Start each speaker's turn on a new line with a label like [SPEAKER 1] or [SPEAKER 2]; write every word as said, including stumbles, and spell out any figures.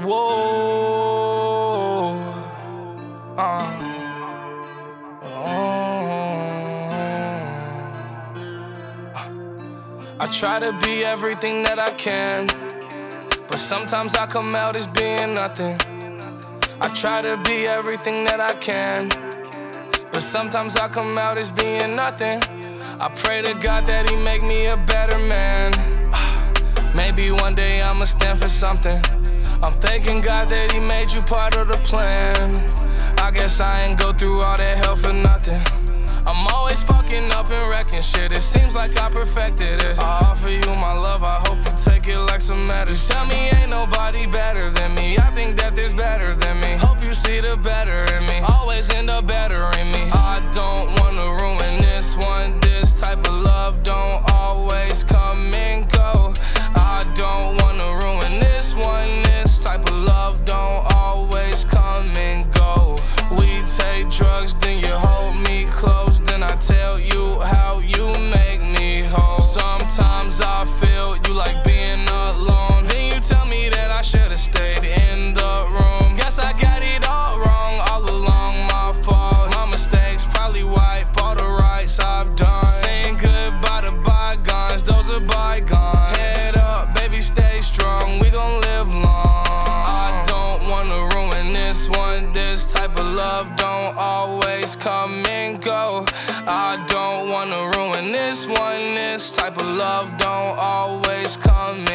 [SPEAKER 1] Whoa. Uh. I try to be everything that I can, but sometimes I come out as being nothing. I try to be everything that I can, but sometimes I come out as being nothing. I pray to God that He make me a better man. Maybe one day I'ma stand for something. I'm thanking God that He made you part of the plan. I guess I ain't go through all that hell for nothing. I'm always fucking up and wrecking shit. It seems like I perfected it. I offer you my love, I hope you take it like some medicine. Tell me ain't nobody better than me. I think that there's better than me. Hope you see the better in me. Always end up bettering me. I don't wanna ruin this one. This type of love don't always come and go. I don't wanna ruin this one. This type of love don't always come and go. We take drugs, then you hold me close. Then I tell you how you make me whole. Sometimes I feel you like being alone. Then you tell me that I should've stayed in the room. Guess I got it all wrong all along, my fault. My mistakes probably wipe all the rights I've done. Saying goodbye to bygones, those are bygones. Head up, baby, stay strong, we gon' live long. I don't wanna ruin this one. This type of love don't always come and go. I don't wanna ruin this one. This type of love don't always come